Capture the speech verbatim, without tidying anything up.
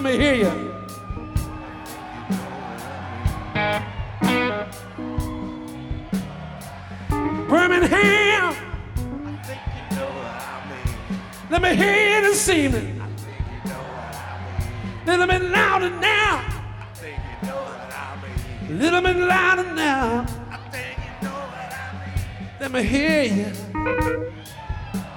me hear you. Birmingham, I think you know what I mean. let me hear you this evening. I think you know what I mean. Little bit louder now. I think you know what I mean. Little bit louder now. I think you know what I mean. Let me hear you.